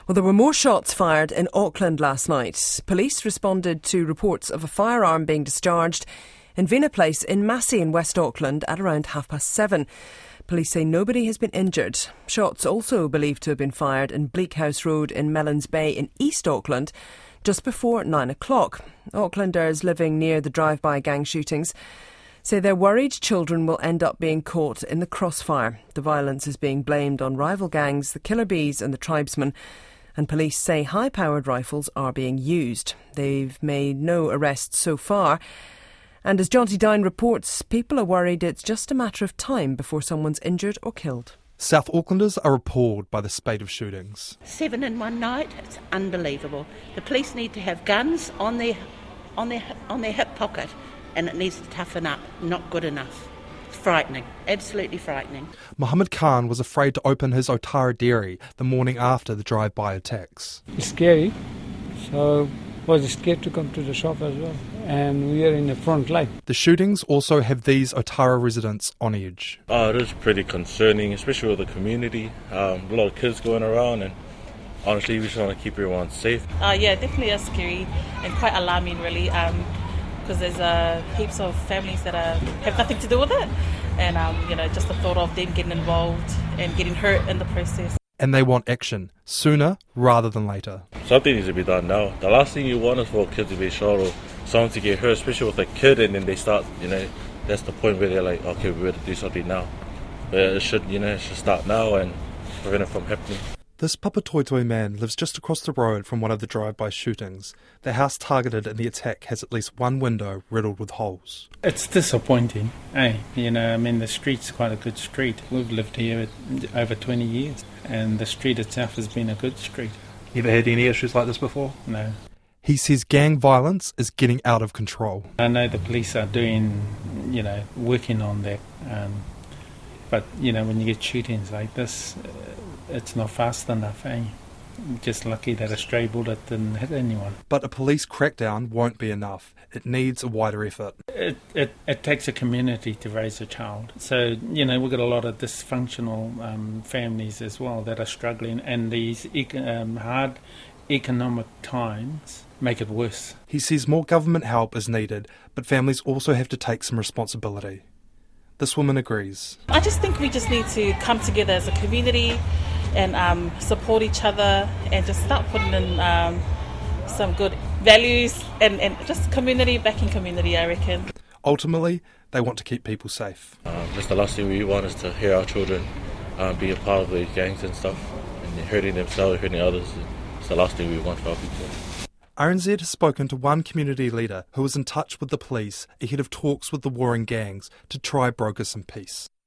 Well, there were more shots fired in Auckland last night. Police responded to reports of a firearm being discharged in Vina Place in Massey in West Auckland at around 7:30. Police say nobody has been injured. Shots also believed to have been fired in Bleak House Road in Mellons Bay in East Auckland just before 9 o'clock. Aucklanders living near the drive-by gang shootings say they're worried children will end up being caught in the crossfire. The violence is being blamed on rival gangs, the Killer Bees and the Tribesmen, and police say high-powered rifles are being used. They've made no arrests so far. And as Jonty Downe reports, people are worried it's just a matter of time before someone's injured or killed. South Aucklanders are appalled by the spate of shootings. 7 in one night, it's unbelievable. The police need to have guns on their hip pocket, and it needs to toughen up. Not good enough. It's frightening, absolutely frightening. Mohammed Khan was afraid to open his Otara dairy the morning after the drive-by attacks. It's scary, so I was scared to come to the shop as well. And we are in the front line. The shootings also have these Otara residents on edge. It is pretty concerning, especially with the community. A lot of kids going around, and honestly, we just want to keep everyone safe. Yeah, definitely is scary and quite alarming, really, because there's heaps of families that have nothing to do with it, and just the thought of them getting involved and getting hurt in the process. And they want action, sooner rather than later. Something needs to be done now. The last thing you want is for kids to be shot or someone to get hurt, especially with a kid, and then they start, that's the point where they're like, okay, we better do something now. But it should start now and prevent it from happening. This Papatoetoe man lives just across the road from one of the drive-by shootings. The house targeted in the attack has at least one window riddled with holes. It's disappointing, the street's quite a good street. We've lived here over 20 years, and the street itself has been a good street. You ever had any issues like this before? No. He says gang violence is getting out of control. I know the police are doing, working on that, but, when you get shootings like this, it's not fast enough, Just lucky that a stray bullet didn't hit anyone. But a police crackdown won't be enough. It needs a wider effort. It takes a community to raise a child. So, we've got a lot of dysfunctional families as well that are struggling, and these hard economic times make it worse. He says more government help is needed, but families also have to take some responsibility. This woman agrees. I just think we just need to come together as a community and support each other and just start putting in some good values and just backing community, I reckon. Ultimately, they want to keep people safe. Just the last thing we want is to hear our children be a part of the gangs and stuff, and hurting themselves, hurting others. It's the last thing we want for our people. RNZ has spoken to one community leader who was in touch with the police ahead of talks with the warring gangs to try broker some peace.